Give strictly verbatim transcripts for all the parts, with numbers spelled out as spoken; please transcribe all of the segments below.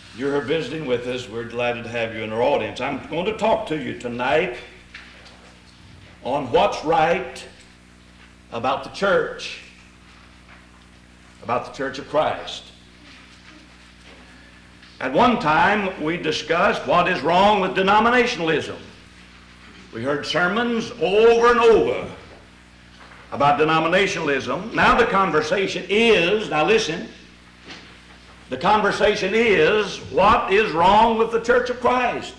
You're visiting with us. We're delighted to have you in our audience. I'm going to talk to you tonight on what's right about the church, about the Church of Christ. At one time, we discussed what is wrong with denominationalism. We heard sermons over and over about denominationalism. Now the conversation is, now listen, the conversation is, what is wrong with the Church of Christ?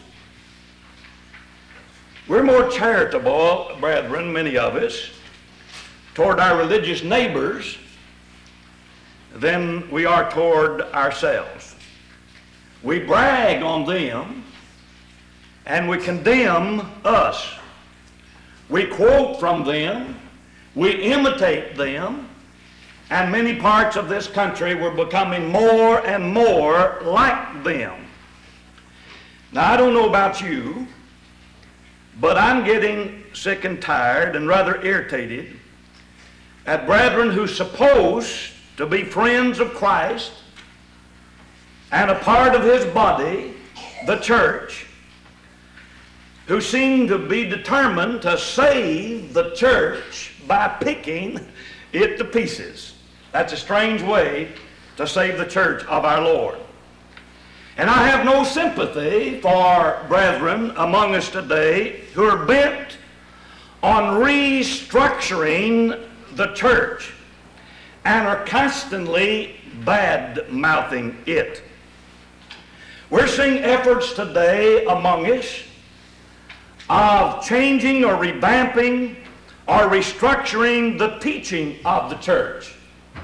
We're more charitable, brethren, many of us, toward our religious neighbors than we are toward ourselves. We brag on them and we condemn us. We quote from them, we imitate them, and many parts of this country were becoming more and more like them. Now, I don't know about you, but I'm getting sick and tired and rather irritated at brethren who are supposed to be friends of Christ and a part of his body, the church, who seem to be determined to save the church by picking it to pieces. That's a strange way to save the church of our Lord. And I have no sympathy for brethren among us today who are bent on restructuring the church and are constantly bad-mouthing it. We're seeing efforts today among us of changing or revamping or restructuring the teaching of the church.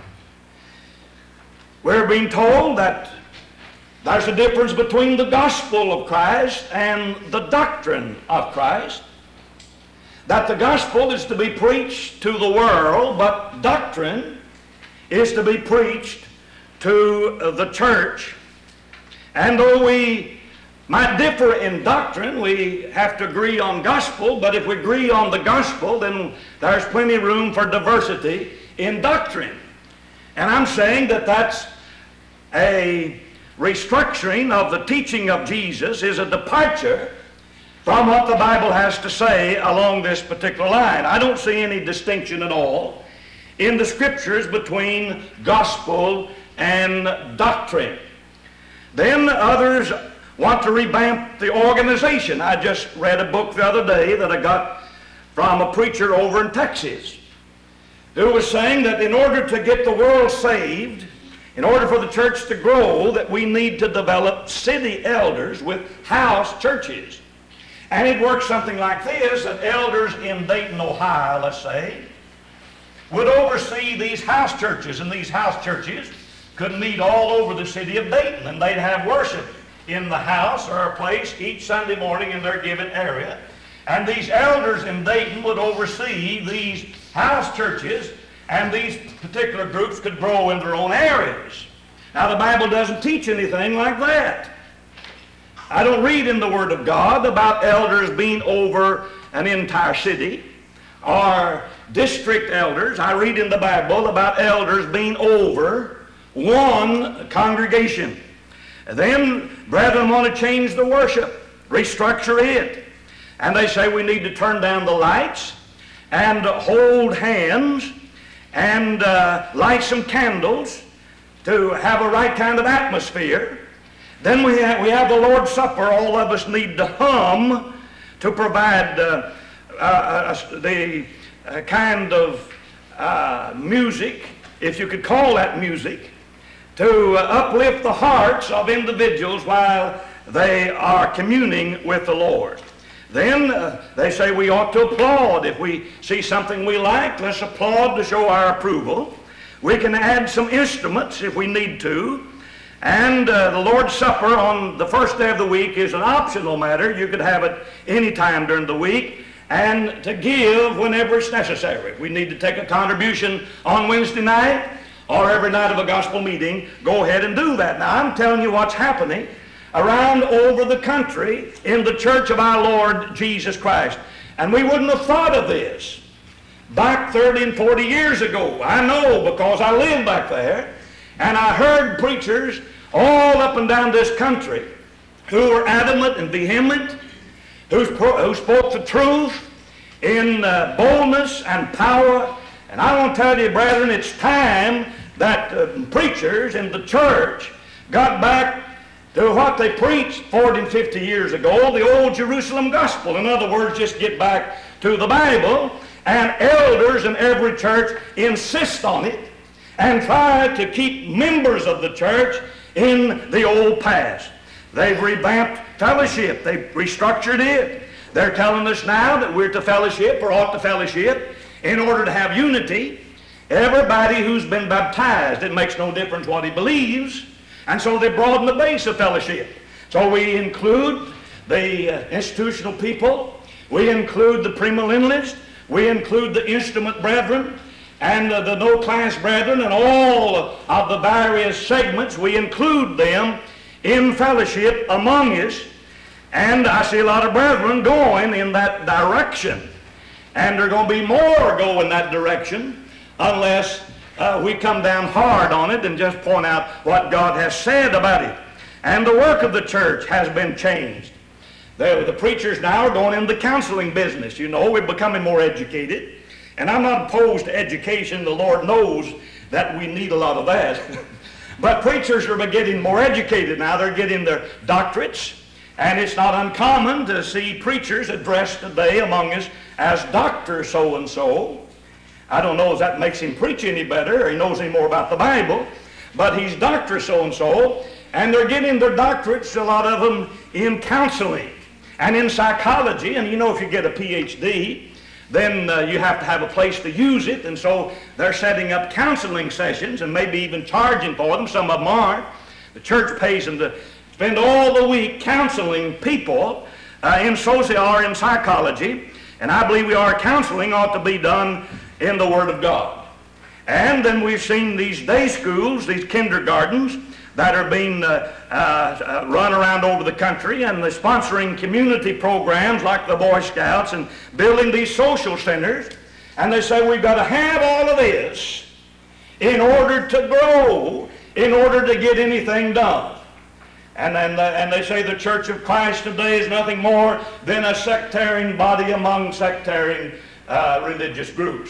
We're being told that there's a difference between the gospel of Christ and the doctrine of Christ. That the gospel is to be preached to the world, but doctrine is to be preached to the church. And though we might differ in doctrine, we have to agree on gospel, but if we agree on the gospel, then there's plenty of room for diversity in doctrine. And I'm saying that that's a restructuring of the teaching of Jesus, is a departure from what the Bible has to say along this particular line. I don't see any distinction at all in the Scriptures between gospel and doctrine. Then others want to revamp the organization. I just read a book the other day that I got from a preacher over in Texas who was saying that in order to get the world saved, in order for the church to grow, that we need to develop city elders with house churches. And it works something like this, that elders in Dayton, Ohio, let's say, would oversee these house churches, and these house churches could meet all over the city of Dayton, and they'd have worship in the house or a place each Sunday morning in their given area. And these elders in Dayton would oversee these house churches, and these particular groups could grow in their own areas. Now, the Bible doesn't teach anything like that. I don't read in the Word of God about elders being over an entire city or district elders. I read in the Bible about elders being over one congregation. Then brethren want to change the worship, restructure it. And they say we need to turn down the lights and hold hands and uh, light some candles to have a right kind of atmosphere. Then we have, we have the Lord's Supper. All of us need to hum to provide uh, uh, uh, the uh, kind of uh, music, if you could call that music, to uh, uplift the hearts of individuals while they are communing with the Lord. Then uh, they say we ought to applaud. If we see something we like, let's applaud to show our approval. We can add some instruments if we need to. And uh, the Lord's Supper on the first day of the week is an optional matter. You could have it any time during the week, and to give whenever it's necessary. If we need to take a contribution on Wednesday night or every night of a gospel meeting, go ahead and do that. Now, I'm telling you what's happening around over the country in the church of our Lord Jesus Christ. And we wouldn't have thought of this back thirty and forty years ago. I know, because I lived back there, and I heard preachers all up and down this country who were adamant and vehement, who, who spoke the truth in uh, boldness and power. And I want to tell you, brethren, it's time that uh, preachers in the church got back to what they preached forty and fifty years ago, the old Jerusalem gospel. In other words, just get back to the Bible, and elders in every church insist on it and try to keep members of the church in the old past. They've revamped fellowship. They've restructured it. They're telling us now that we're to fellowship or ought to fellowship in order to have unity. Everybody who's been baptized, it makes no difference what he believes, and so they broaden the base of fellowship. So we include the uh, institutional people, we include the premillennialists, we include the instrument brethren, and uh, the no-class brethren, and all of the various segments, we include them in fellowship among us. And I see a lot of brethren going in that direction. And there are going to be more go in that direction unless uh, we come down hard on it and just point out what God has said about it. And the work of the church has been changed. The, the preachers now are going into the counseling business. You know, we're becoming more educated. And I'm not opposed to education. The Lord knows that we need a lot of that. But preachers are getting more educated now. They're getting their doctorates. And it's not uncommon to see preachers addressed today among us as Doctor so-and-so. I don't know if that makes him preach any better or he knows any more about the Bible, but he's Doctor so-and-so, and they're getting their doctorates, a lot of them, in counseling and in psychology. And you know, if you get a P H D, then uh, you have to have a place to use it, and so they're setting up counseling sessions and maybe even charging for them. Some of them aren't. The church pays them to spend all the week counseling people uh, in social or in psychology, and I believe we our counseling ought to be done in the Word of God. And then we've seen these day schools, these kindergartens that are being uh, uh, run around over the country, and they're sponsoring community programs like the Boy Scouts and building these social centers. And they say we've got to have all of this in order to grow, in order to get anything done. And then the, and they say the Church of Christ today is nothing more than a sectarian body among sectarian uh, religious groups.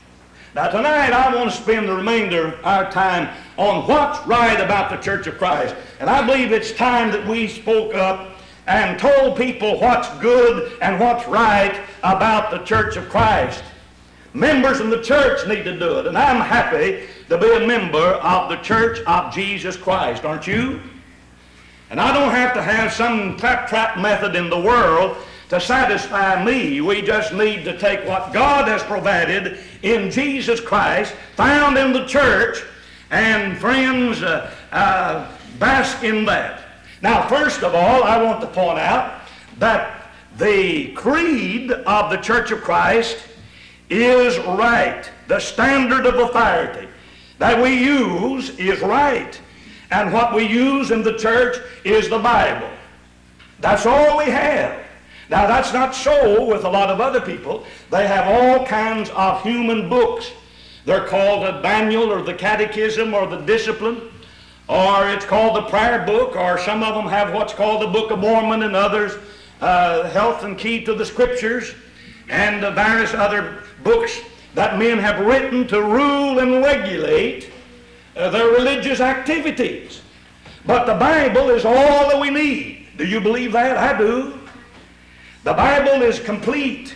Now tonight I want to spend the remainder of our time on what's right about the Church of Christ. And I believe it's time that we spoke up and told people what's good and what's right about the Church of Christ. Members in the church need to do it, and I'm happy to be a member of the Church of Jesus Christ, aren't you? And I don't have to have some claptrap method in the world to satisfy me. We just need to take what God has provided in Jesus Christ, found in the church, and friends, uh, uh, bask in that. Now, first of all, I want to point out that the creed of the Church of Christ is right. The standard of authority that we use is right. And what we use in the church is the Bible. That's all we have. Now, that's not so with a lot of other people. They have all kinds of human books. They're called the manual or the catechism or the discipline, or it's called the prayer book, or some of them have what's called the Book of Mormon, and others, uh, Health and Key to the Scriptures, and uh, various other books that men have written to rule and regulate uh, their religious activities. But the Bible is all that we need. Do you believe that? I do. The Bible is complete.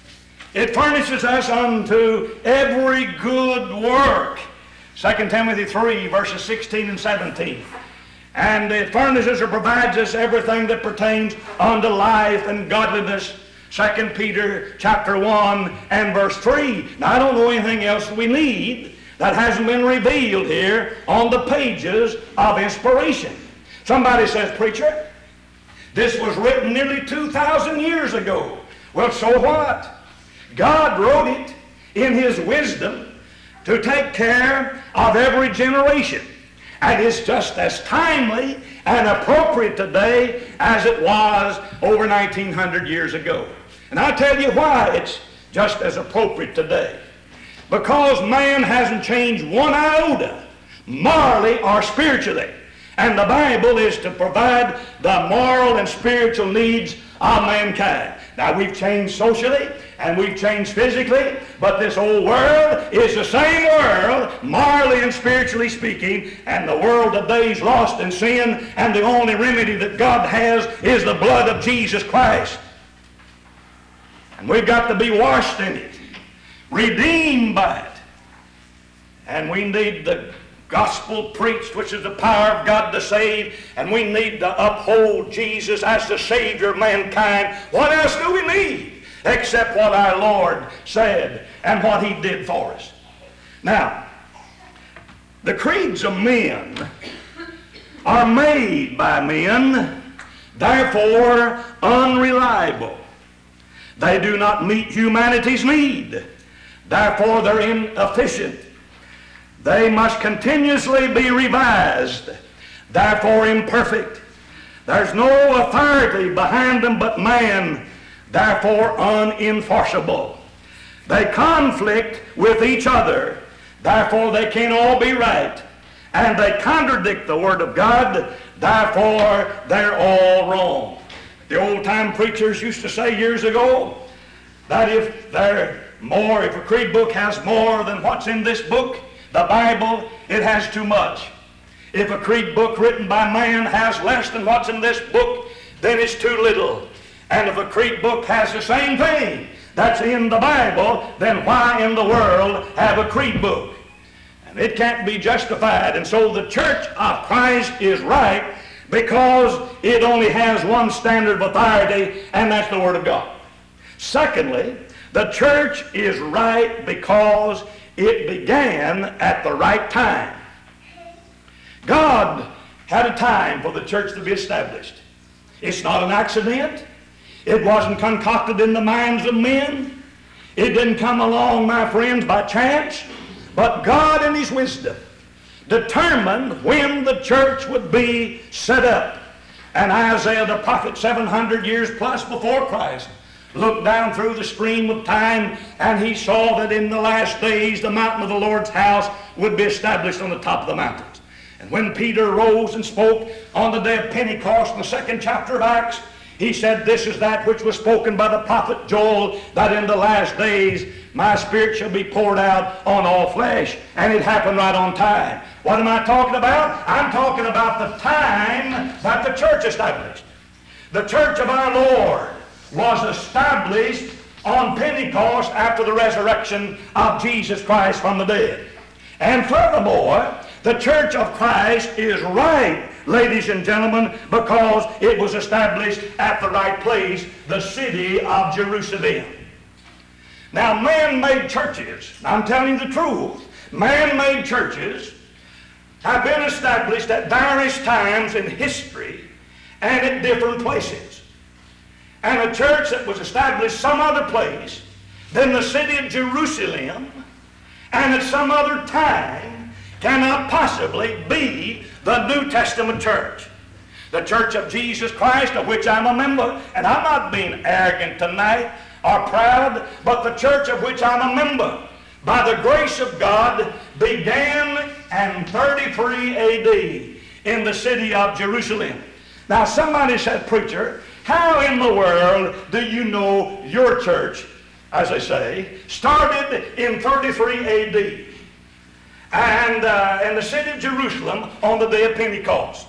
It furnishes us unto every good work. Second Timothy three, verses sixteen and seventeen. And it furnishes or provides us everything that pertains unto life and godliness. Second Peter chapter one and verse three. Now, I don't know anything else we need that hasn't been revealed here on the pages of inspiration. Somebody says, preacher, this was written nearly two thousand years ago. Well, so what? God wrote it in His wisdom to take care of every generation. And it's just as timely and appropriate today as it was over nineteen hundred years ago. And I'll tell you why it's just as appropriate today. Because man hasn't changed one iota, morally or spiritually. And the Bible is to provide the moral and spiritual needs of mankind. Now, we've changed socially and we've changed physically, but this old world is the same world, morally and spiritually speaking, and the world today is lost in sin, and the only remedy that God has is the blood of Jesus Christ. And we've got to be washed in it, redeemed by it. And we need the gospel preached, which is the power of God to save, and we need to uphold Jesus as the Savior of mankind. What else do we need except what our Lord said and what He did for us? Now, the creeds of men are made by men, therefore unreliable. They do not meet humanity's need, therefore they're inefficient. They must continuously be revised, therefore imperfect. There's no authority behind them but man, therefore unenforceable. They conflict with each other, therefore they can't all be right. And they contradict the Word of God, therefore they're all wrong. The old-time preachers used to say years ago that if they're more, if a creed book has more than what's in this book, the Bible, it has too much. If a creed book written by man has less than what's in this book, then it's too little. And if a creed book has the same thing that's in the Bible, then why in the world have a creed book? And it can't be justified. And so the Church of Christ is right because it only has one standard of authority, and that's the Word of God. Secondly, the church is right because it began at the right time. God had a time for the church to be established. It's not an accident. It wasn't concocted in the minds of men. It didn't come along, my friends, by chance. But God in His wisdom determined when the church would be set up. And Isaiah the prophet, seven hundred years plus before Christ, looked down through the stream of time, and he saw that in the last days the mountain of the Lord's house would be established on the top of the mountains. And when Peter rose and spoke on the day of Pentecost in the second chapter of Acts, he said, "This is that which was spoken by the prophet Joel, that in the last days my Spirit shall be poured out on all flesh." And it happened right on time. What am I talking about? I'm talking about the time that the church established. The church of our Lord was established on Pentecost after the resurrection of Jesus Christ from the dead. And furthermore, the church of Christ is right, ladies and gentlemen, because it was established at the right place, the city of Jerusalem. Now, man-made churches, I'm telling you the truth, man-made churches have been established at various times in history and at different places. And a church that was established some other place than the city of Jerusalem and at some other time cannot possibly be the New Testament church. The church of Jesus Christ, of which I'm a member, and I'm not being arrogant tonight or proud, but the church of which I'm a member, by the grace of God, began in thirty-three A D in the city of Jerusalem. Now somebody said, "Preacher, how in the world do you know your church, as they say, started in thirty-three A D and uh, in the city of Jerusalem on the day of Pentecost?"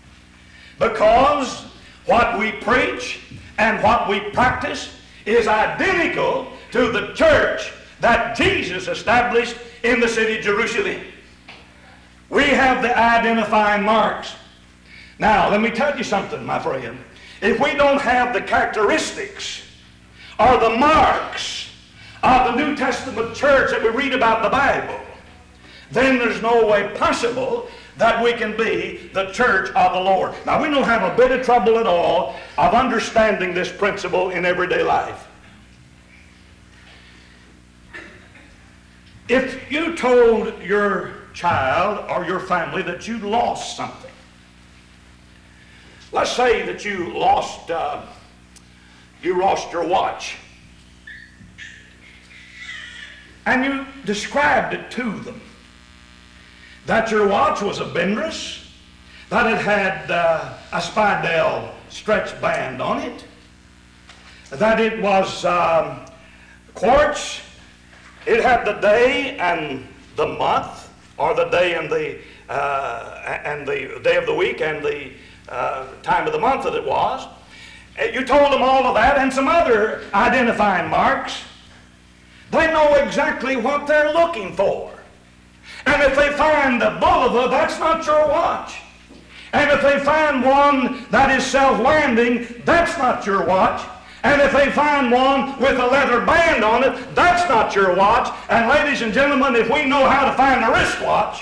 Because what we preach and what we practice is identical to the church that Jesus established in the city of Jerusalem. We have the identifying marks. Now, let me tell you something, my friend. If we don't have the characteristics or the marks of the New Testament church that we read about in the Bible, then there's no way possible that we can be the church of the Lord. Now, we don't have a bit of trouble at all of understanding this principle in everyday life. If you told your child or your family that you lost something, let's say that you lost, uh, you lost your watch, and you described it to them, that your watch was a Benris, that it had uh, a Spidell stretch band on it, that it was um, quartz, it had the day and the month, or the day and the uh, and the day of the week and the uh, time of the month that it was. You told them all of that and some other identifying marks. They know exactly what they're looking for. And if they find a Bulova, that's not your watch. And if they find one that is self-landing, that's not your watch. And if they find one with a leather band on it, that's not your watch. And ladies and gentlemen, if we know how to find a wristwatch,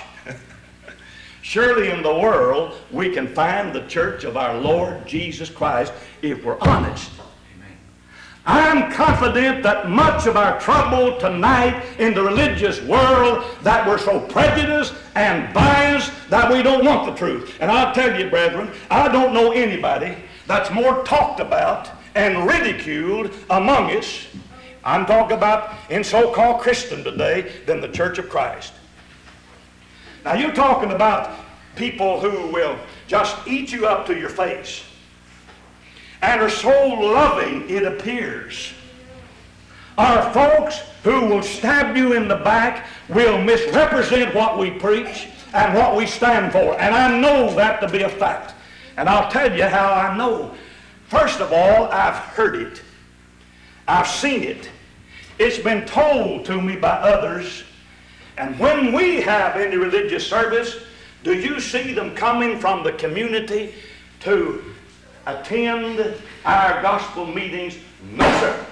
surely in the world we can find the church of our Lord Jesus Christ if we're honest. Amen. I'm confident that much of our trouble tonight in the religious world, that we're so prejudiced and biased that we don't want the truth. And I'll tell you, brethren, I don't know anybody that's more talked about and ridiculed among us, I'm talking about in so-called Christendom today, than the Church of Christ. Now you're talking about people who will just eat you up to your face and are so loving it appears. Are folks who will stab you in the back, will misrepresent what we preach and what we stand for. And I know that to be a fact. And I'll tell you how I know. First of all, I've heard it. I've seen it. It's been told to me by others. And when we have any religious service, do you see them coming from the community to attend our gospel meetings? No, sir.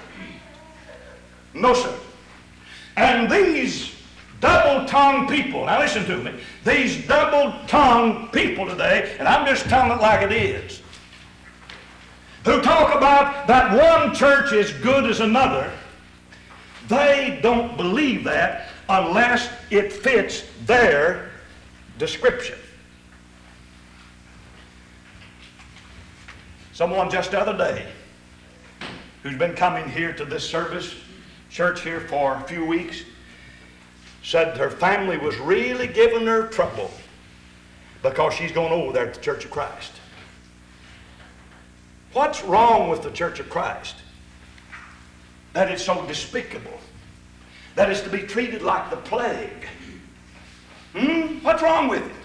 No, sir. And these double-tongued people, now listen to me, these double-tongued people today, and I'm just telling it like it is, who talk about that one church is good as another, they don't believe that unless it fits their description. Someone just the other day who's been coming here to this service, church here for a few weeks, said her family was really giving her trouble because she's going over there to the Church of Christ. What's wrong with the Church of Christ? That it's so despicable, that it's to be treated like the plague. Hmm? What's wrong with it?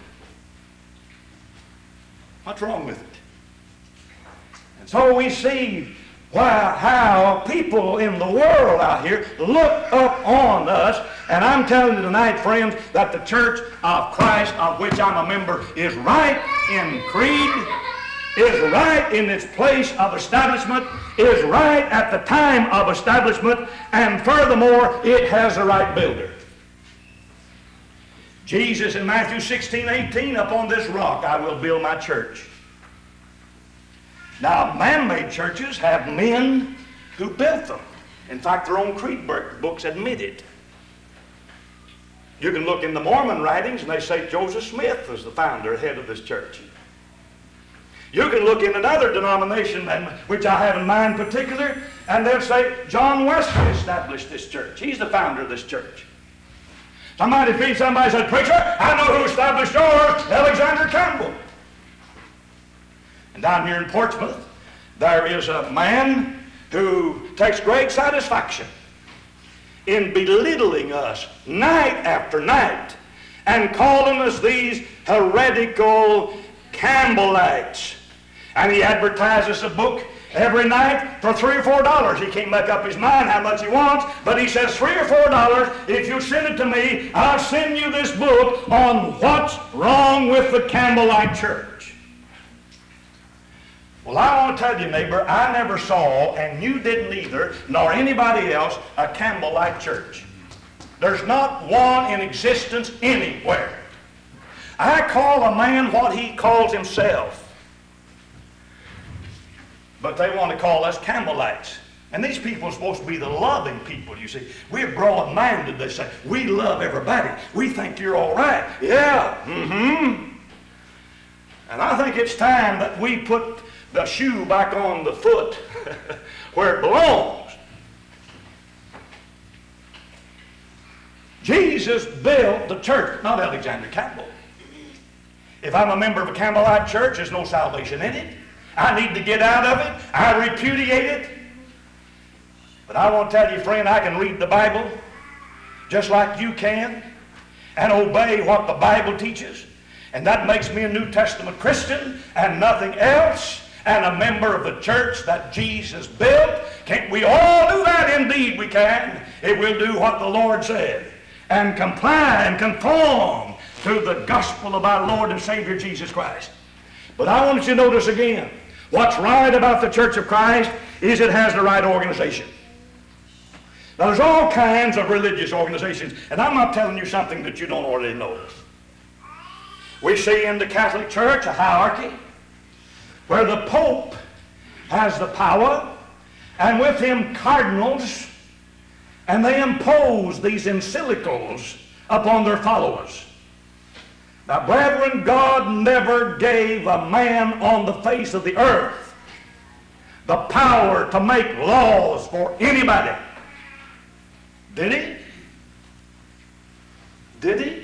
What's wrong with it? And so we see why, how people in the world out here look up on us. And I'm telling you tonight, friends, that the Church of Christ, of which I'm a member, is right in creed, is right in its place of establishment, is right at the time of establishment, and furthermore, it has the right builder. Jesus in Matthew sixteen, eighteen, upon this rock I will build my church. Now, man-made churches have men who built them. In fact, their own creed books admit it. You can look in the Mormon writings and they say Joseph Smith was the founder, head of this church. You can look in another denomination, which I have in mind particular, and they'll say John Wesley established this church. He's the founder of this church. Somebody, somebody said, preacher, I know who established yours, Alexander Campbell. And down here in Portsmouth, there is a man who takes great satisfaction in belittling us night after night and calling us these heretical Campbellites. And he advertises a book every night for three or four dollars. He can't make up his mind how much he wants, but he says three or four dollars. If you send it to me, I'll send you this book on what's wrong with the Campbellite church. Well, I want to tell you, neighbor, I never saw, and you didn't either, nor anybody else, a Campbellite church. There's not one in existence anywhere. I call a man what he calls himself. But they want to call us Campbellites. And these people are supposed to be the loving people, you see. We're broad-minded, they say. We love everybody. We think you're all right. Yeah, mm-hmm. And I think it's time that we put the shoe back on the foot where it belongs. Jesus built the church, not Alexander Campbell. If I'm a member of a Campbellite church, there's no salvation in it. I need to get out of it. I repudiate it. But I want to tell you, friend, I can read the Bible just like you can and obey what the Bible teaches. And that makes me a New Testament Christian and nothing else, and a member of the church that Jesus built. Can't we all do that? Indeed we can. If we'll do what the Lord said and comply and conform to the gospel of our Lord and Savior Jesus Christ. But I want you to notice again, what's right about the Church of Christ is it has the right organization. Now there's all kinds of religious organizations, and I'm not telling you something that you don't already know. We see in the Catholic Church a hierarchy where the Pope has the power, and with him cardinals, and they impose these encyclicals upon their followers. Now, brethren, God never gave a man on the face of the earth the power to make laws for anybody. Did he? Did he?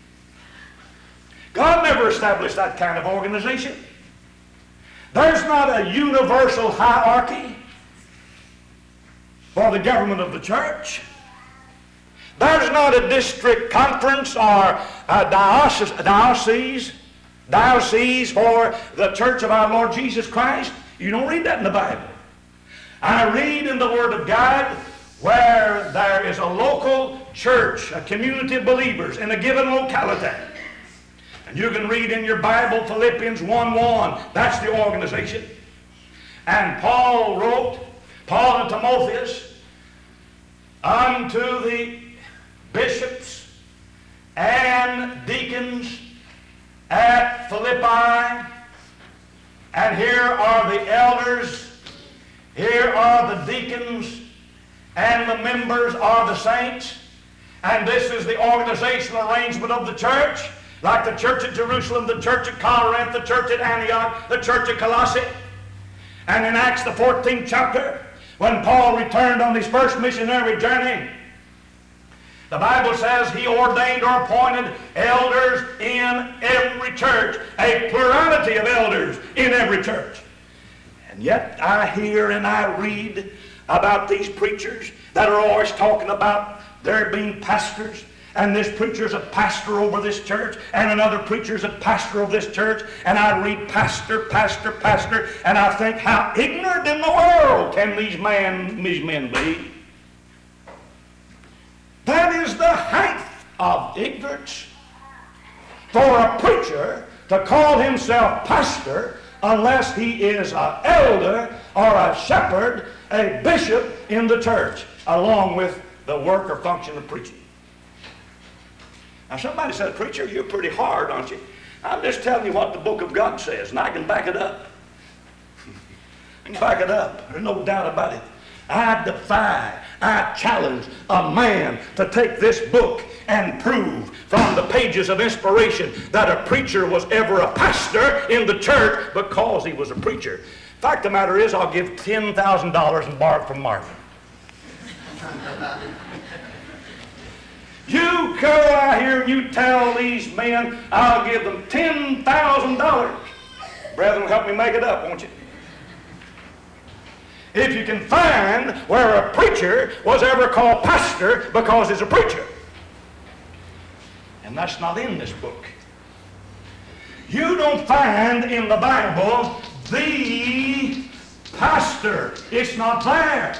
God never established that kind of organization. There's not a universal hierarchy for the government of the church. There's not a district conference or a diocese, diocese, diocese for the church of our Lord Jesus Christ. You don't read that in the Bible. I read in the Word of God where there is a local church, a community of believers in a given locality. And you can read in your Bible Philippians one one. That's the organization. And Paul wrote, Paul and Timotheus, unto the bishops and deacons at Philippi, and here are the elders, here are the deacons, and the members are the saints, and this is the organizational arrangement of the church, like the church at Jerusalem, the church at Corinth, the church at Antioch, the church at Colossae. And in Acts the fourteenth chapter, when Paul returned on his first missionary journey, the Bible says he ordained or appointed elders in every church, a plurality of elders in every church. And yet I hear and I read about these preachers that are always talking about there being pastors, and this preacher's a pastor over this church, and another preacher's a pastor of this church, and I read pastor, pastor, pastor, and I think, how ignorant in the world can these, man, these men be? That is the height of ignorance for a preacher to call himself pastor unless he is an elder or a shepherd, a bishop in the church, along with the work or function of preaching. Now somebody said, preacher, you're pretty hard, aren't you? I'm just telling you what the book of God says, and I can back it up. I can back it up. There's no doubt about it. I defy, I challenge a man to take this book and prove from the pages of inspiration that a preacher was ever a pastor in the church because he was a preacher. Fact of the matter is, I'll give ten thousand dollars and borrow it from Marvin. You go out here and you tell these men, I'll give them ten thousand dollars. Brethren, help me make it up, won't you? If you can find where a preacher was ever called pastor because he's a preacher. And that's not in this book. You don't find in the Bible the pastor. It's not there.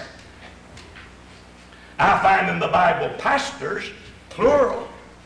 I find in the Bible pastors, plural.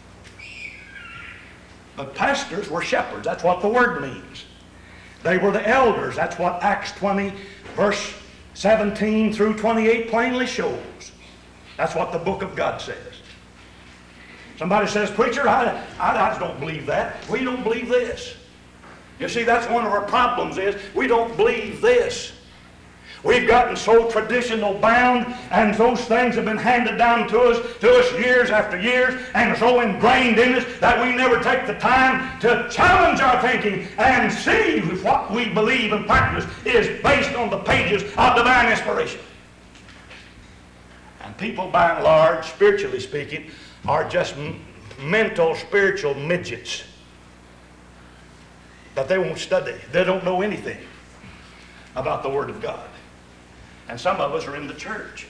But pastors were shepherds. That's what the word means. They were the elders. That's what Acts twenty, verse seventeen through twenty-eight plainly shows. That's what the book of God says. Somebody says, preacher, I, I, I just don't believe that. We don't believe this. You see, that's one of our problems is we don't believe this. We've gotten so traditional bound, and those things have been handed down to us, to us years after years, and so ingrained in us that we never take the time to challenge our thinking and see if what we believe and practice is based on the pages of divine inspiration. And people, by and large, spiritually speaking, are just m- mental, spiritual midgets. that they won't study. They don't know anything about the Word of God. And some of us are in the church.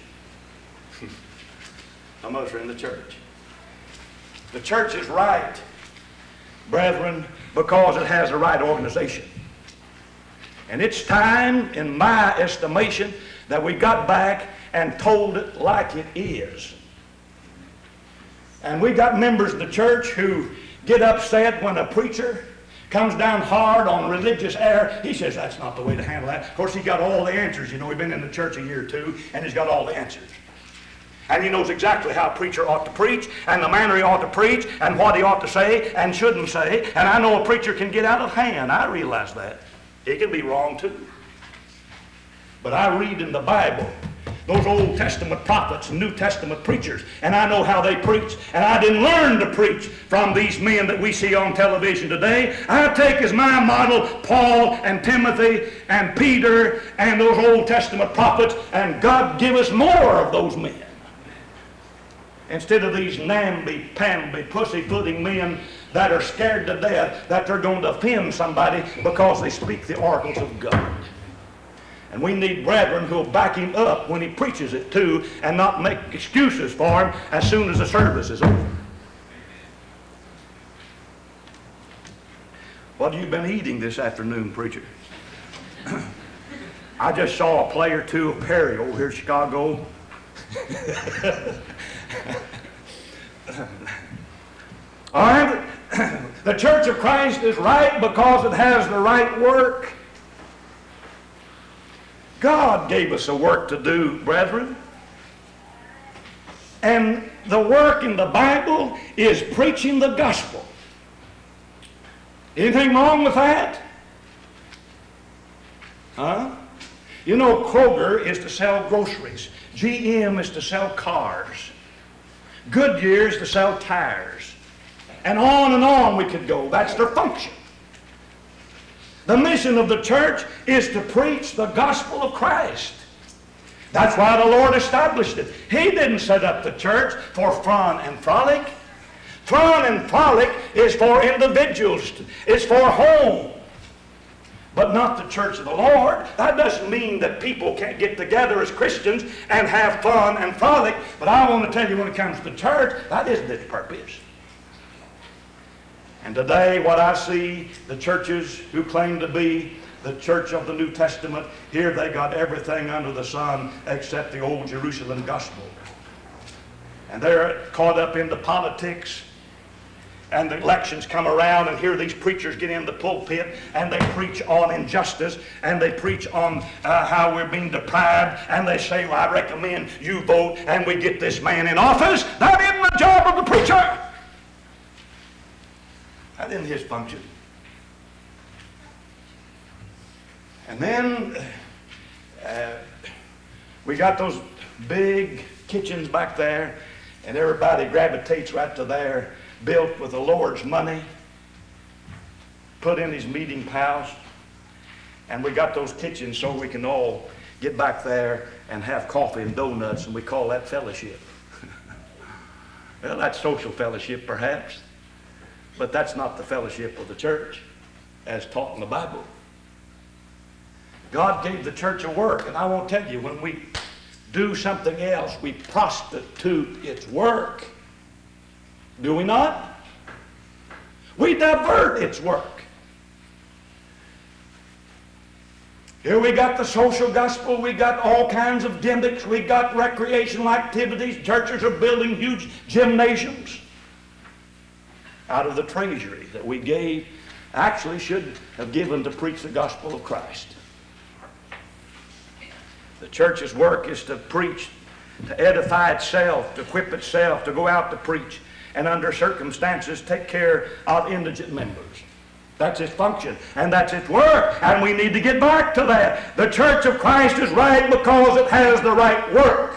Some of us are in the church. The church is right, brethren, because it has the right organization. And it's time, in my estimation, that we got back and told it like it is. And we got members of the church who get upset when a preacher comes down hard on religious error. He says that's not the way to handle that. Of course, he's got all the answers. You know, he's been in the church a year or two, and he's got all the answers. And he knows exactly how a preacher ought to preach, and the manner he ought to preach, and what he ought to say and shouldn't say. And I know a preacher can get out of hand. I realize that. He can be wrong too. But I read in the Bible those Old Testament prophets and New Testament preachers, and I know how they preach. And I didn't learn to preach from these men that we see on television today. I take as my model Paul and Timothy and Peter and those Old Testament prophets, and God give us more of those men instead of these namby-pamby, pussy-footing men that are scared to death that they're going to offend somebody because they speak the oracles of God. And we need brethren who will back him up when he preaches it too, and not make excuses for him as soon as the service is over. What have you been eating this afternoon, preacher? I just saw a play or two of Perry over here in Chicago. All right, the Church of Christ is right because it has the right work. God gave us a work to do, brethren. And the work in the Bible is preaching the gospel. Anything wrong with that? Huh? You know, Kroger is to sell groceries. G M is to sell cars. Goodyear is to sell tires. And on and on we could go. That's their function. The mission of the church is to preach the gospel of Christ. That's why the Lord established it. He didn't set up the church for fun and frolic. Fun and frolic is for individuals. It's for home. But not the church of the Lord. That doesn't mean that people can't get together as Christians and have fun and frolic. But I want to tell you, when it comes to the church, that isn't its purpose. And today, what I see, the churches who claim to be the church of the New Testament, here they got everything under the sun except the old Jerusalem gospel. And they're caught up into politics, and the elections come around, and here these preachers get in the pulpit, and they preach on injustice, and they preach on uh, how we're being deprived, and they say, well, I recommend you vote, and we get this man in office. That isn't the job of the preacher. That isn't his function. And then uh, we got those big kitchens back there, and everybody gravitates right to there, built with the Lord's money, put in his meeting house. And we got those kitchens so we can all get back there and have coffee and donuts, and we call that fellowship. Well, that's social fellowship perhaps. But that's not the fellowship of the church as taught in the Bible. God gave the church a work, and I won't tell you, when we do something else, we prostitute its work. Do we not? We divert its work. Here we got the social gospel, we got all kinds of gimmicks, we got recreational activities, churches are building huge gymnasiums out of the treasury that we gave, actually should have given to preach the gospel of Christ. The church's work is to preach, to edify itself, to equip itself, to go out to preach, and under circumstances take care of indigent members. That's its function, and that's its work, and we need to get back to that. The church of Christ is right because it has the right work.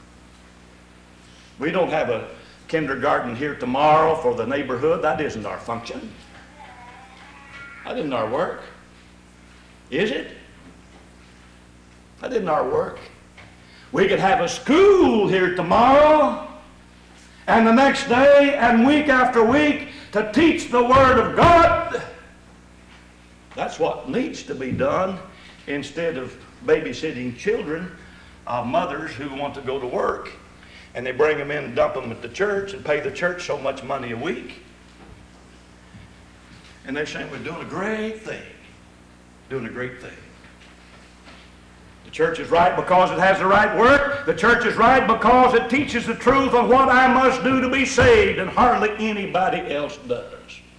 We don't have a kindergarten here tomorrow for the neighborhood. That isn't our function. That isn't our work. Is it? That isn't our work. We could have a school here tomorrow, and the next day and week after week to teach the Word of God. That's what needs to be done instead of babysitting children of mothers who want to go to work, and they bring them in and dump them at the church and pay the church so much money a week. And they're saying we're doing a great thing. Doing a great thing. The church is right because it has the right work. The church is right because it teaches the truth of what I must do to be saved, and hardly anybody else does.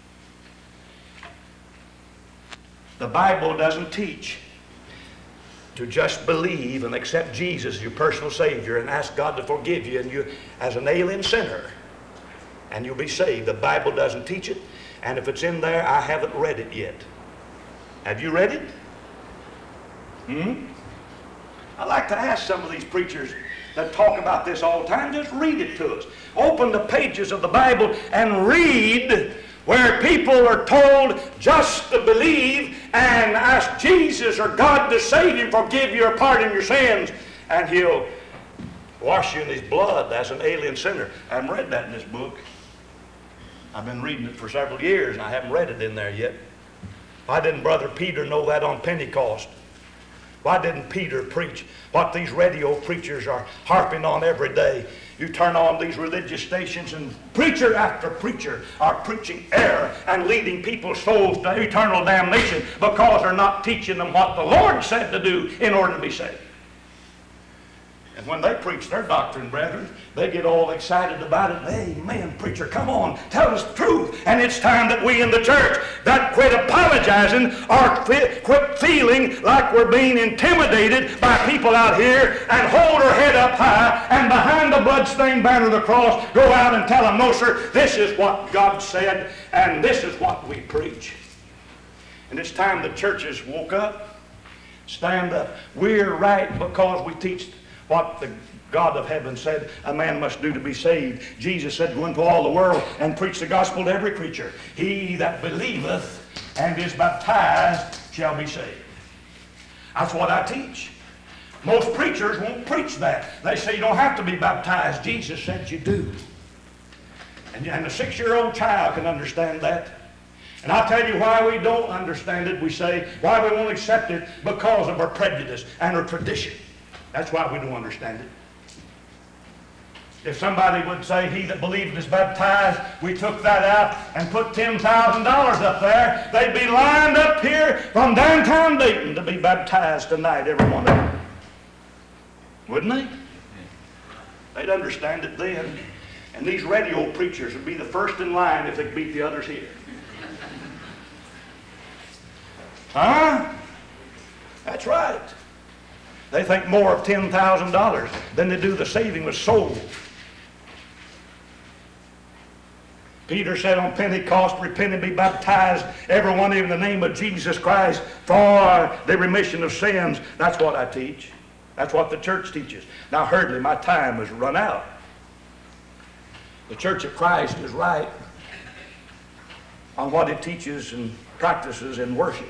The Bible doesn't teach to just believe and accept Jesus as your personal Savior and ask God to forgive you and you as an alien sinner and you'll be saved. The Bible doesn't teach it, and if it's in there, I haven't read it yet. Have you read it? Hmm? I like to ask some of these preachers that talk about this all the time, just read it to us. Open the pages of the Bible and read where people are told just to believe and ask Jesus or God to save you, forgive you, or pardon your sins, and He'll wash you in His blood as an alien sinner. I haven't read that in this book. I've been reading it for several years, and I haven't read it in there yet. Why didn't Brother Peter know that on Pentecost? Why didn't Peter preach what these radio preachers are harping on every day? You turn on these religious stations and preacher after preacher are preaching error and leading people's souls to eternal damnation because they're not teaching them what the Lord said to do in order to be saved. And when they preach their doctrine, brethren, they get all excited about it. Amen, preacher, come on, tell us the truth. And it's time that we in the church that quit apologizing or quit feeling like we're being intimidated by people out here and hold our head up high and behind the bloodstained banner of the cross go out and tell them, no, sir, this is what God said and this is what we preach. And it's time the churches woke up, stand up. We're right because we teach what the God of heaven said a man must do to be saved. Jesus said, go into all the world and preach the gospel to every creature. He that believeth and is baptized shall be saved. That's what I teach. Most preachers won't preach that. They say you don't have to be baptized. Jesus said you do. And, and a six-year-old child can understand that. And I'll tell you why we don't understand it. We say why we won't accept it because of our prejudice and our tradition. That's why we don't understand it. If somebody would say, he that believeth is baptized, we took that out and put ten thousand dollars up there, they'd be lined up here from downtown Dayton to be baptized tonight, every one of them. Wouldn't they? They'd understand it then. And these radio preachers would be the first in line if they could beat the others here. Huh? That's right. They think more of ten thousand dollars than they do the saving of souls. Peter said on Pentecost, repent and be baptized, every one of you in the name of Jesus Christ for the remission of sins. That's what I teach. That's what the church teaches. Now, hurriedly, my time has run out. The Church of Christ is right on what it teaches and practices in worship.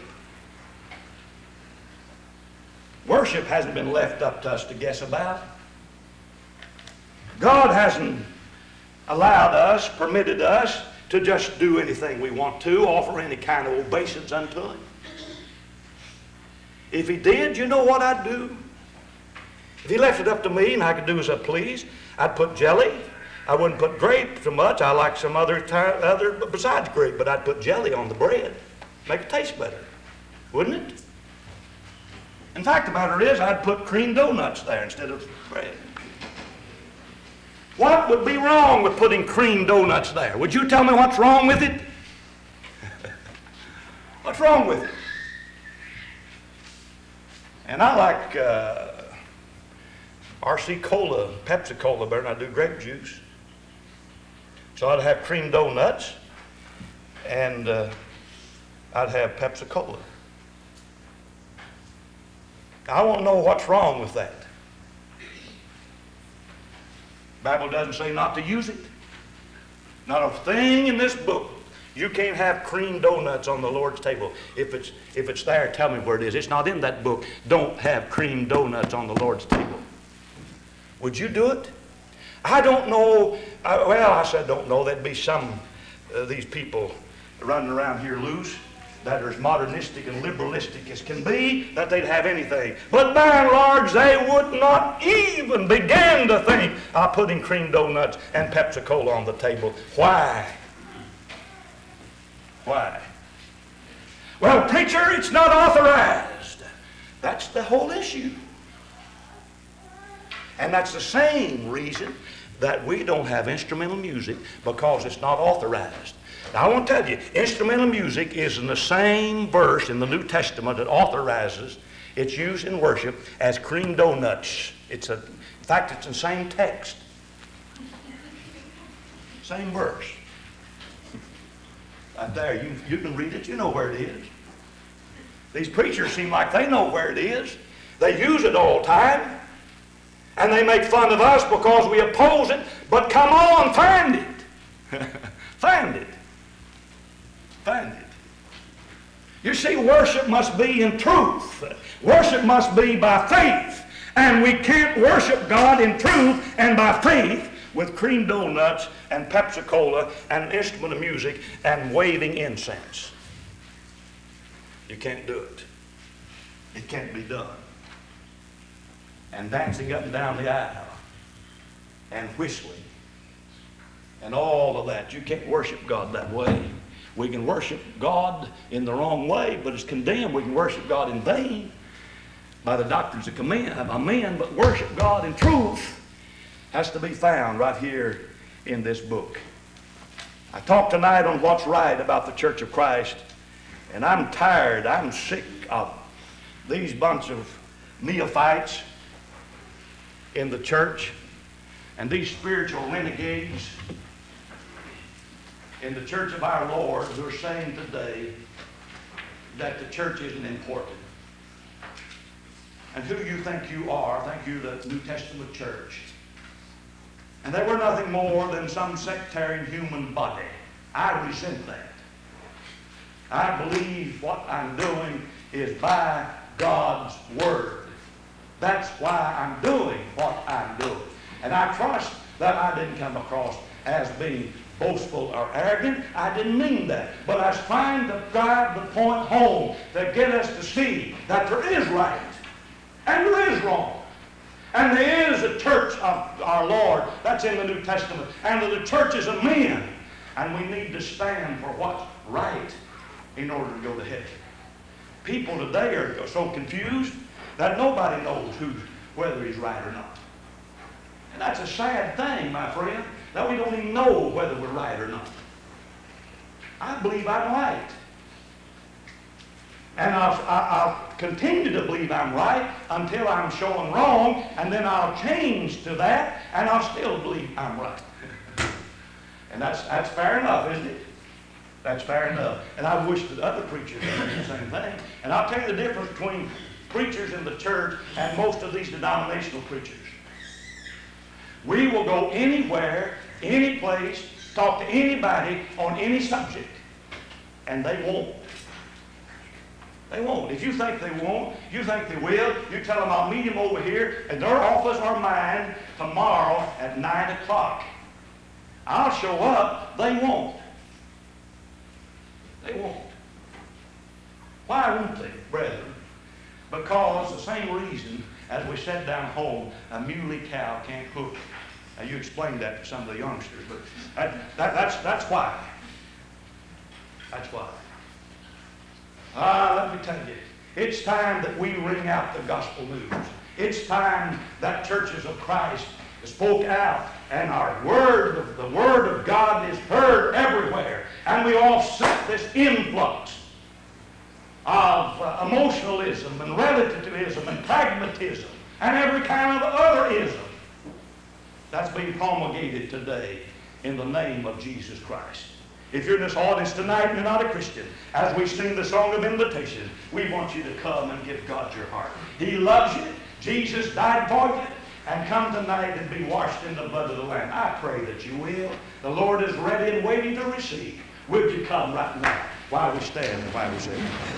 Worship hasn't been left up to us to guess about. God hasn't allowed us, permitted us to just do anything we want to, offer any kind of obeisance unto Him. If He did, you know what I'd do? If He left it up to me and I could do as I please, I'd put jelly. I wouldn't put grape so much. I like some other, other besides grape, but I'd put jelly on the bread. Make it taste better. Wouldn't it? In fact, the matter is, I'd put cream donuts there instead of bread. What would be wrong with putting cream donuts there? Would you tell me what's wrong with it? What's wrong with it? And I like uh, R C Cola, Pepsi Cola better than I do grape juice. So I'd have cream donuts and uh, I'd have Pepsi Cola. I won't know what's wrong with that. The Bible doesn't say not to use it. Not a thing in this book. You can't have cream donuts on the Lord's table. If it's, if it's there, tell me where it is. It's not in that book. Don't have cream donuts on the Lord's table. Would you do it? I don't know. I, well, I said don't know. There'd be some of uh, these people running around here loose that are as modernistic and liberalistic as can be, that they'd have anything. But by and large, they would not even begin to think of putting cream donuts and Pepsi-Cola on the table. Why? Why? Well, preacher, it's not authorized. That's the whole issue. And that's the same reason that we don't have instrumental music, because it's not authorized. Now, I want to tell you, instrumental music is in the same verse in the New Testament that authorizes its use in worship as cream donuts. It's a, in fact, it's in the same text. Same verse. Right there, you, you can read it, you know where it is. These preachers seem like they know where it is. They use it all the time. And they make fun of us because we oppose it. But come on, find it. Find it. Find it. You see, worship must be in truth. Worship must be by faith. And we can't worship God in truth and by faith with cream donuts and Pepsi-Cola and an instrument of music and waving incense. You can't do it. It can't be done. And dancing up and down the aisle and whistling and all of that. You can't worship God that way. We can worship God in the wrong way, but it's condemned. We can worship God in vain by the doctrines of men, but worship God in truth has to be found right here in this book. I talked tonight on what's right about the Church of Christ, and I'm tired, I'm sick of these bunch of neophytes in the church and these spiritual renegades in the church of our Lord who are saying today that the church isn't important. And who you think you are, think you the New Testament church. And they were nothing more than some sectarian human body. I resent that. I believe what I'm doing is by God's Word. That's why I'm doing what I'm doing. And I trust that I didn't come across as being boastful or arrogant. I didn't mean that. But I was trying to drive the point home to get us to see that there is right and there is wrong. And there is a church of our Lord that's in the New Testament. And the churches of men. And we need to stand for what's right in order to go to heaven. People today are so confused that nobody knows who, whether he's right or not. And that's a sad thing, my friend, that we don't even know whether we're right or not. I believe I'm right. And I'll, I'll continue to believe I'm right until I'm shown wrong, and then I'll change to that, and I'll still believe I'm right. And that's, that's fair enough, isn't it? That's fair enough. And I wish that other preachers would do the same thing. And I'll tell you the difference between preachers in the church and most of these denominational preachers. We will go anywhere, any place, talk to anybody on any subject, and they won't. They won't. If you think they won't, you think they will, you tell them I'll meet them over here in their office or mine tomorrow at nine o'clock. I'll show up. They won't. They won't. Why won't they, brethren? Because the same reason as we said down home, a muley cow can't cook. Now you explained that to some of the youngsters, but that, that, that's, that's why. That's why. Ah, let me tell you, it's time that we ring out the gospel news. It's time that churches of Christ spoke out, and our word, the word of God is heard everywhere, and we offset this influx of uh, emotionalism and relativism and pragmatism and every kind of other ism that's being promulgated today in the name of Jesus Christ. If you're in this audience tonight and you're not a Christian, as we sing the song of invitation, we want you to come and give God your heart. He loves you. Jesus died for you. And come tonight and be washed in the blood of the Lamb. I pray that you will. The Lord is ready and waiting to receive. Would you come right now while we stand and while we sing?